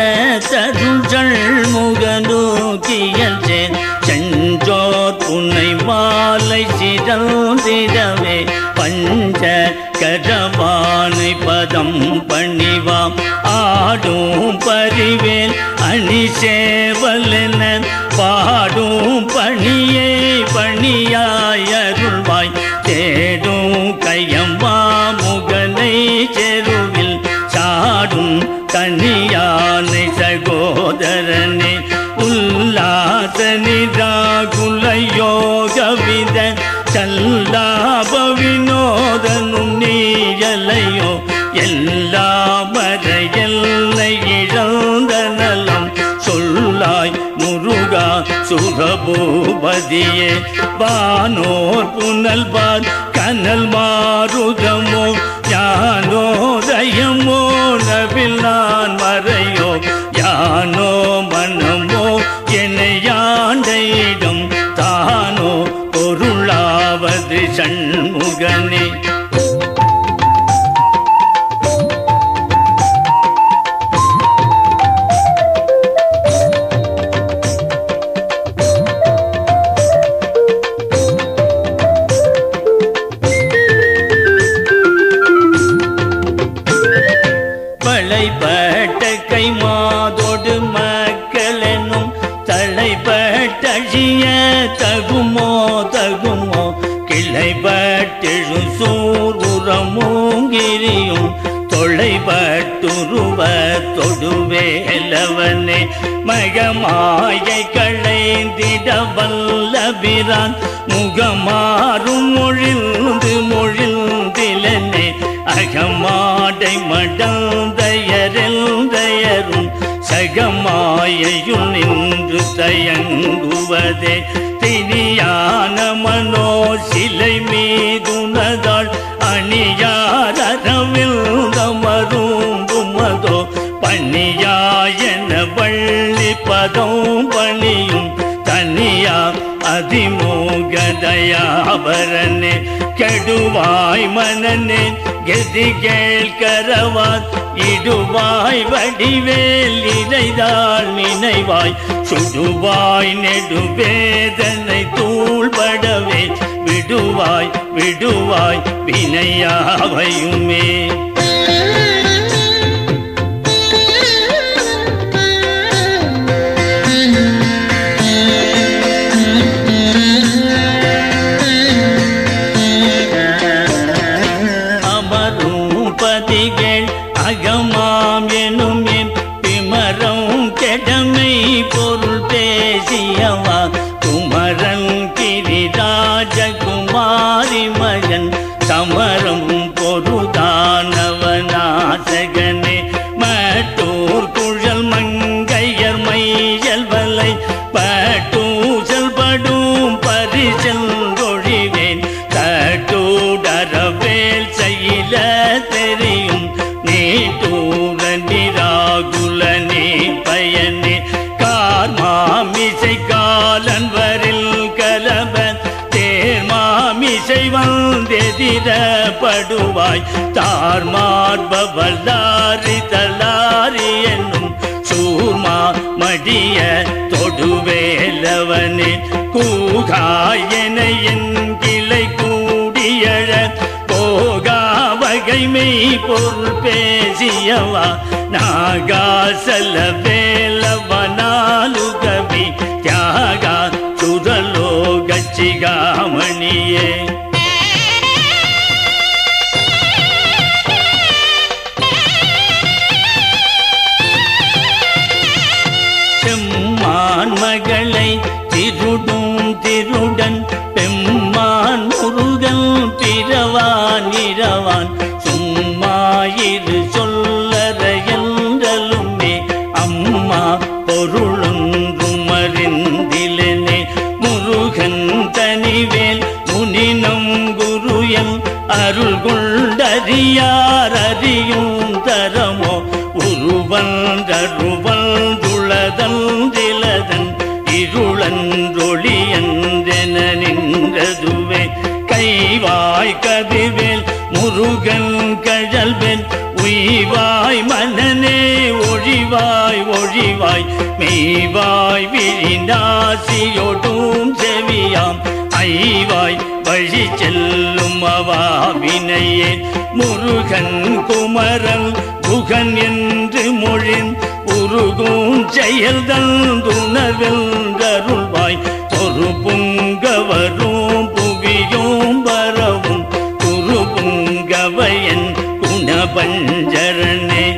தருள் முகநூக்கியல் செஞ்சோர் புன்னை மாலை சிறந்திடவே பஞ்ச கரவானை பதம் பணிவாம் ஆடும் பரிவேல் அணி சேவலென பாடும் பணியே பணியாயருள்வாய் தேடும் கையம்மா முகனை செருவில் சாடும் கனியானை சகோதரனே உல்லாச நிராகுல யோகவித சல்லாப வினோதனும் நீயலையோ எல்லா மறையல்லை இழந்த நலம் சொல்லாய் முருகா சுரபூபதியே வானோர் புனல்வார் கனல் மாருதமோ ஞானோதயமோ நவில் நான் மறையோ யானோ மனமோ என்னையாண்டையிடம் தானோ பொருளாவது சண்முகனே பழைப்பட்ட கை மாதோடு மக்களெனும் தலைப்பட்டழிய தகுமோ தகுமோ கிளைப்பட்டெழு சூர் உரமூங்கிரியும் தொலைப்பட்டுருவ தொடுவேலவனே மகமாயை களைந்திட வல்லபிரான் முகமாறும் மொழிந்து மொழிந்திலனே அகமாடை மடந்தயரும் சகமாயையுள் நின்று தயங்குவதே தினியான மனோ சிலை மீதுனதாள் அணியாரவில்தமரும்புமதோ பணியாயன வள்ளி பதம் பணியும் தனியா அதிமோகதயாபரனே கெடுவாய் மனனே கதி கேள்கரவாத் இடுவாய் வடிவேல் இறைதாள் நினைவாய் சுடுவாய் நெடுவேதனை தூள்படவே விடுவாய் விடுவாய் வினையாவையுமே அகமாம் எனும் என் பிமரம் கெடமை பொருள் பேசியவா குமரன் கிரிராஜகுமாரி மகன் சமரம் பொருதானவனாசகனே மட்டூர் குழல் மங்கையர் மையல் வலை பட்டூசல் படும் பரிசல் ஒழிவேன் கட்டூடரவேல் செயல தெரியும் நீட்டூர நிராகுலனே பயனே கார்மாமிசை காலன்வரில் கலப தேர்மாமிசை வந்தெதிரப்படுவாய் தார்மார்பவல்லாரி தலாரி என்னும் சூர்மா மடிய தொடுவேலவனே கூகாயன என் கிளை கூடியழ போகா வகைமை பொருள் பேசியவா நாகாசல வேலவனாலு கவி தியாகா சுரலோகச்சிகாமணியே செம்மான் மகளை திருடும் திருடன் பெம்மான் முருகன் பிறவான் இரவான் சும்மாயிரு சொல்லற என்றலுமே அம்மா பொருளொன்றும் அறிந்திலனே முருகன் தனிவேல் முனினம் குருயன் அருள் கொண்டறியார் அறியும் தரமோ உருவன் தருவன் துளதன் திலதன் இருளன்றொழியன்றென நின்றதுவே கைவாய் கதிர்வேல் முருகன் கழல்வேல் மெய்வாய் மனனே ஒழிவாய் ஒழிவாய் மெய்வாய் விழிநாசியொடும் செவியாம் ஐவாய் வழி செல்லும் அவாவினையே முருகன் குமரன் குகன் என்று மொழின் உருகும் செயல்தன் துணர்வென்றருள்வாய் ஒரு புங்கவரும் புவியும் வரவும் குரு புங்கவையன் குணபஞ்சரனே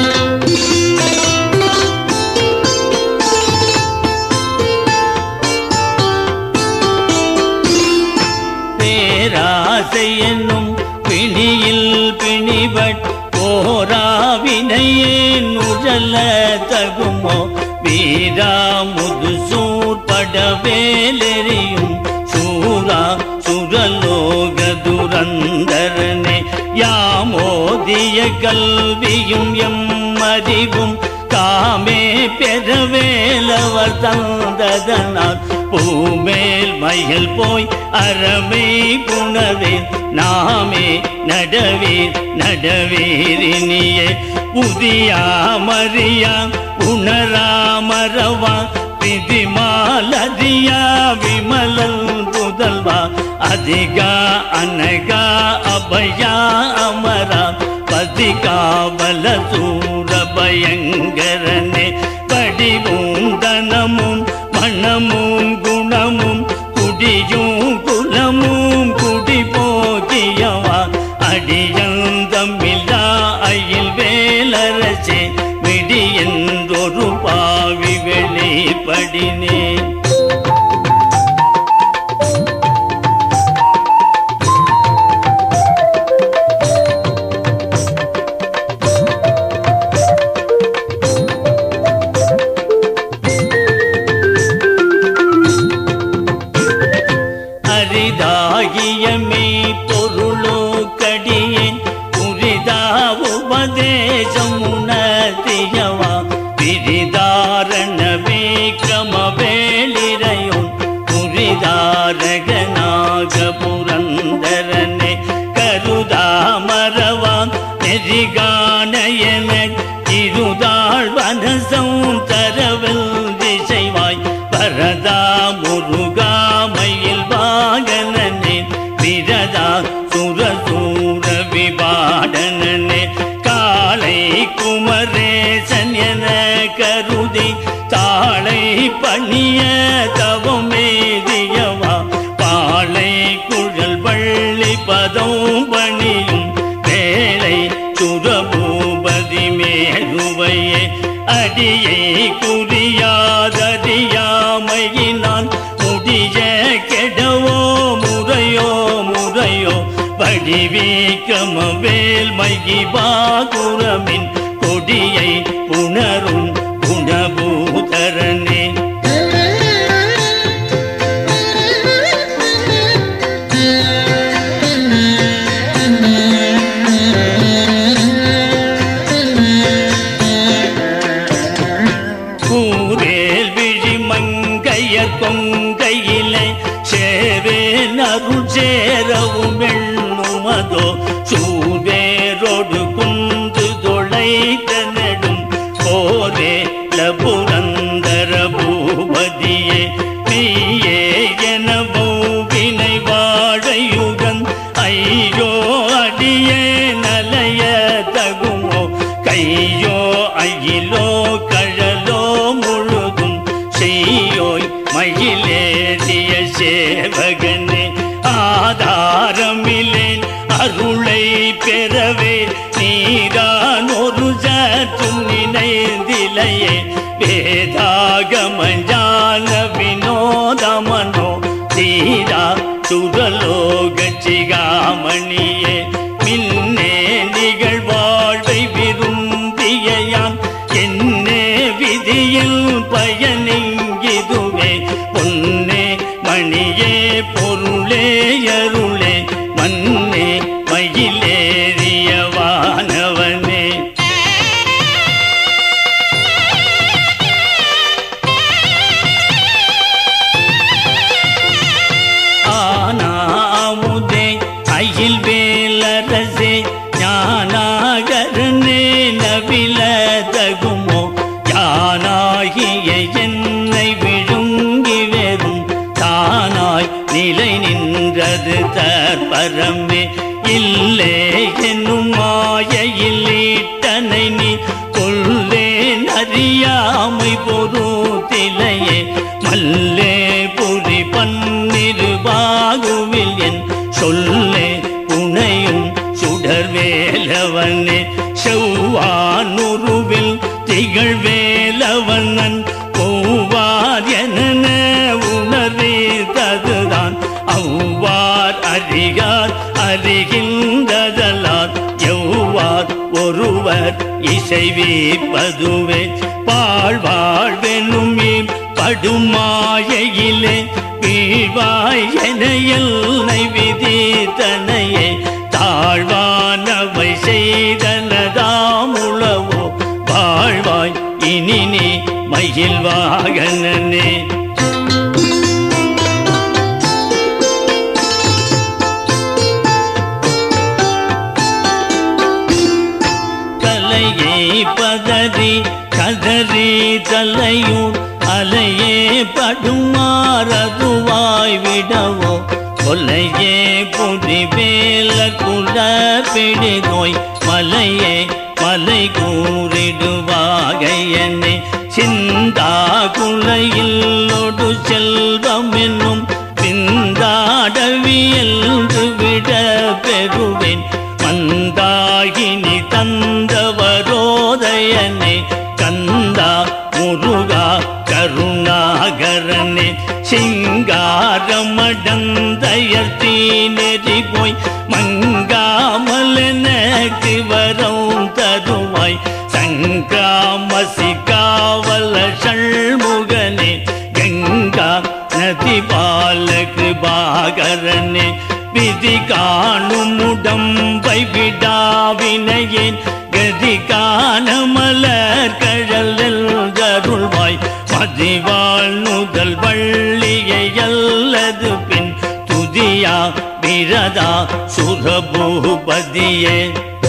பேராசை என்னும் பிணியில் பிணிபட் போராவினையே நுழல தகுமோ வீரா முதுசூர் படவேலெறியும் சூரா சுரலோக துரந்தரனே யாமோதிய கல்வியும் எம்மறிவும் காமே பெறவேலவர் தந்ததனால் பூமேல் மயில் போய் அறமே புணர்வேன் நாமே நடவீர் நடவீரினியே புதியா மரியா உணராமரவா விதிமாலதியா விமலல் புதல்வா அதிகா அனகா அபயா அமரா பதிகாவல சூர பயங்கரனே படிவும் தனமும் மனமும் குணமும் குடியும் குலமும் குடி போகியவா அடியந்தமில்லா அயில் வேலரசே விடி என்றொரு பாவி வெளிப்படினே புரந்தரனே கருதாமரவான் நெறிகானையன இருதாள் வனசம் தரவில் திசைவாய் பரதா முருகாமையில் வாகனனே விரதா சுரசூர விபாடனனே காளை குமரேசன் என கருதி தாளை பணிய தவமேதியவா பாளை குழல் பள்ளி பதம் பணியும் வேலை சுரபூபதி மேலுவையே அடியை குறியாதறியாமையினான் முடிய கெடவோ முறையோ முறையோ படிவீக்கமவேல் மகிபாகுரமின் கொடியை புணரும் குணபூதரனே கூரேல் விழி மங்கைய கொங்கையிலே சேவே நருள் சேரவும் எண்ணுமதோ சூவேரோடு குந்து தொலைத்த நெடும் போரே புரந்தர பூபதியே நீயே எனவோ வினை வாழையுடன் ஐயோ அடியே நலைய தகுமோ கையோ அயிலோ கழலோ முழுதும் செய்யோய் மயிலேறிய சேவகனே ஆதாரமில்லேன் அருளை பெறவே நீதான் ஒரு சற்றும் நினைந்திலையே வேதாகமஞான வினோதமனோ தீரா சுரலோக சிகாமணியே மின்னே நிகழ்வாழ்வை விரும்பியான் என்னே விதியில் பயனிங்கிதுவே பொன்னே மணியே பொருளே அருளே மன்னே மயிலேறிய வானவனே ஆனாமுதே அயில் வேலரசே ஞானாகரனே யானாகிய என்னை விழுங்கி வெறும் தானாய் நிலை நின்றது தற்பரமே இல்லே என்னும் மாயையில் ஈட்டனை நீ கொல்லேன் அறியாமை பொருத்திலையே மல்லே புரி பன்னிரு பாகுவில் என் சொல்லே புனையும் சுடர்வேலவனே செவ்வானுருவில் திகழ்வேலவனன் போவார் என உணர்ந்ததுதான் அவ்வார் அறியார் அறிகின்றதலார் எவ்வார் ஒருவர் இசைவிப்பதுவே பாழ்வாழ்வெனும் படுமாயையிலே வீழ்வாய் என எல்லை விதித்தனையே தாழ்வானவை செய்தனதாமுளவோ வாழ்வாய் இனி நீ மகிழ்வாகனே கலையை பதறி கதறி தலையூர் அலையே படுமாறதுவாய் விடவோ கொலையே புரிவேல குல பிடிதோய் மலையே மலை கூறிடுவாகையனே சிந்தா குலையில்லொடு செல்வம் என்னும் பிந்தாடவியல்ந்து விட பெறுவேன் மந்தாகினி தந்தவரோதயனே கந்தா முருகா கருணாகரனே சிங்காரமடந்தயர்த்தி நெறி போய் மங்காமலனக்கு வரம் தருவாய் சங்கிராமசி காவல ஷண்முகனே கங்கா நதி பாலகு பாகரனே விதி காணும் உடம்பை விடாவினையேன் கதி காண மலர் கழலில் அருள்வாய் மதிவாள் நுதல் வள்ளியை அல்லது பின் துதியா விரதா சுரபூபதியே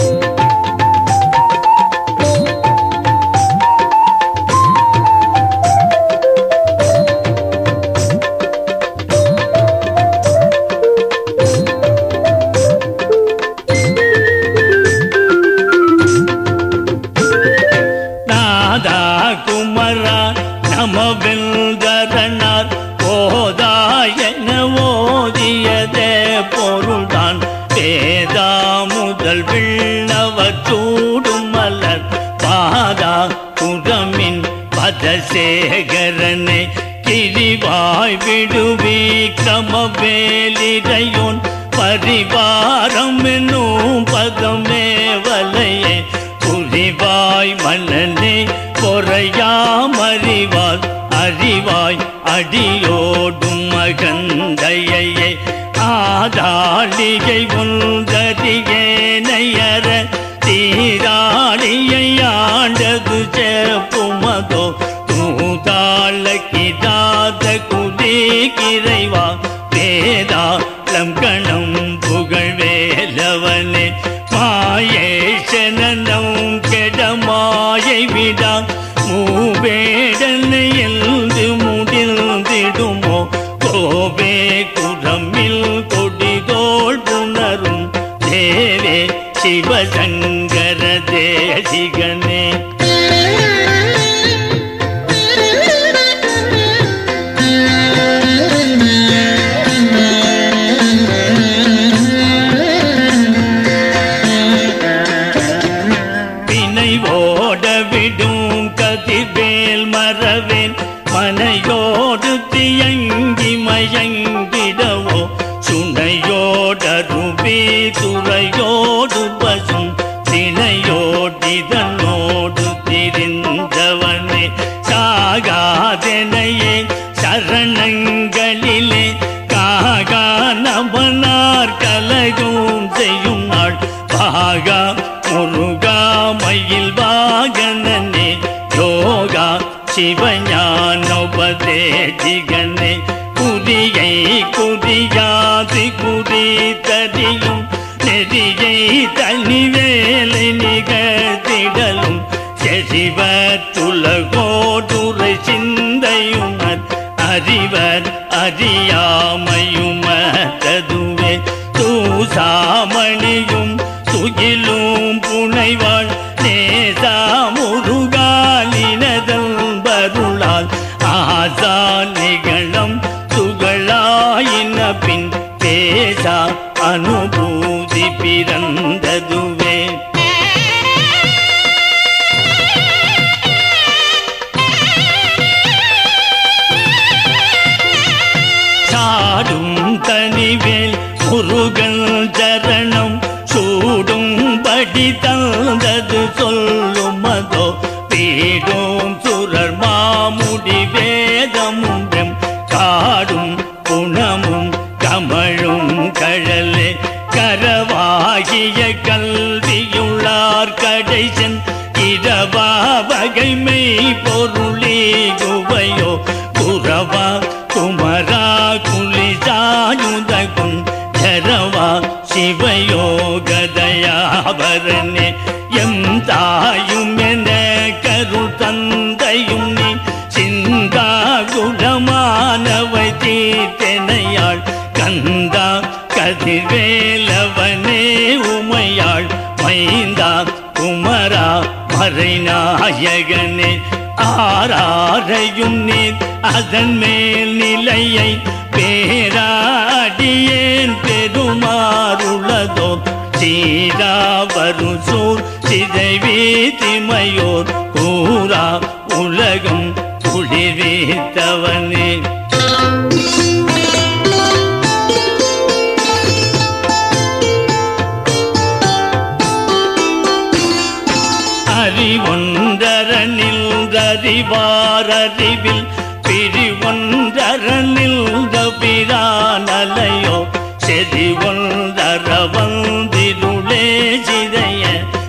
நமவெல்கரணார் போதாயன ஓதியதே பொருள்தான் வேதா முதல் விண்ணவர் சூடும் மலர் பாதா புறமின் பதசேகரனே கிரிவாய் விடுவி கிரமவேலிரையோன் பரிவாரம் என்னும் பதமே வலையே புரிவாய் மன்னனே பொறையாமறிவாள் அறிவாய் அடியோடும் மகந்தையே ஆதாளிகை உந்ததியே நயர தீராளியை ஆண்டது செப்புமதோ தூதாள கிதாத குதி கிரைவா வேதாளம் கணம் புகழ்வேலவனே மாயேஷனம் கெடமாயை விடா மூவேடனை எழுந்து முடிந்திடுமோ கோவே குரமில் கொடிதோள் புணரும் தேவே சிவசங்கர தேசிகனே கதிர்வேல் மறவேன் மனையோடு தியங்கி மயங்கிடவோ சுனையோடருவி துறையோடு பசும் தினையோடிதனோடு திரிந்தவனே சாகாதெனையே சரணங்களிலே காகா நமனார் கலகும் செய்யும் நாள் பாகா முருகா மயில் வாகனனே யோகா சிவஞானோபதேசிகனே குறியை குறியாது குறி தறியும் நெறியை தனி வேலை நிகழ்த்திடலும் செறிவ துலகோ அறியாமையுமதுவே தூசாமணியும் துகிலும் புனைவாள் நேசா முருகாலினதல் பருளால் ஆசா நிகழம் துகளாயின பின் பேசா அனுபூதி பிறந்ததுவே சாடும் தனிவேல் முருகன் சரணம் சூடும் படி தந்தது சொல்லுமதோ வீடும் சுரர் மாமுடி வேதமும் காடும் குணமும் கமழும் கழலே கரவாகிய கல்வியுள்ளார் கடைசன் இரவா வகைமை பொருளே குவையோ குரவா குமரா குலிசாயுதகுன் ஜரவா சிவயோகதயாபரனே எம் தாயும் என கருள் தந்தையும் நீ சிந்தா குணமானவை தீர்த்தனையாள் கந்தா கதிர்வேலவனே உமையாள் மைந்தா குமரா மறைநாயகனே ஆராரையும் நீர் அதன் மேல் நிலையை பேராடியேன் பெருமாறுளதோ சீராவரு சூர் சிதைவீதிமையோர் கூறா உலகம் குளிர்வித்தவனே அறிவொன்றரனில் அறிவாரறிவில் பிரிவொன்றரனில் பிரானலையோ செறிவொன்றரவந்திருளே சிதைய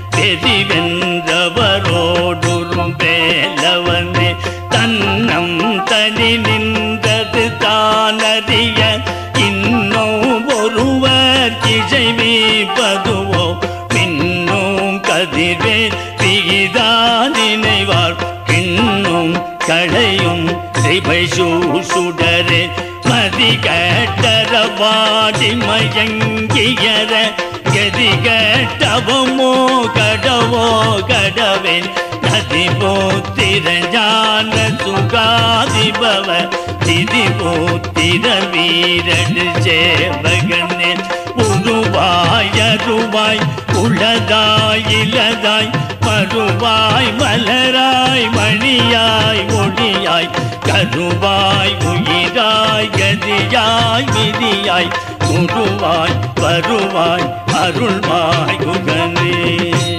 பெரிவென்றவரோடுறும் வேலவனே தன்னம் தனி நின்றது தானறிய இன்னும் ஒருவர் கிசைவிப்பதுவோ பின்னும் கதிர்வே பிகிதா நினைவார் கிண்ணும் களையும் திபை சுடரே மதி கட்டரவாடி மயங்கியர கதி கட்டவமோ கடவோ கடவேன் நதி போத்திர ஞான சுகாதிபவ திதி போத்திர வீரடு சேவகனே உருவாய் அருவாய் உளதாய் இலதாய் மறுவாய் மலராய் மணியாய் ஒளியாய் கருவாய் உயிராய் கதியாய் விதியாய் குருவாய் வருவாய் அருள்வாய் குகனே.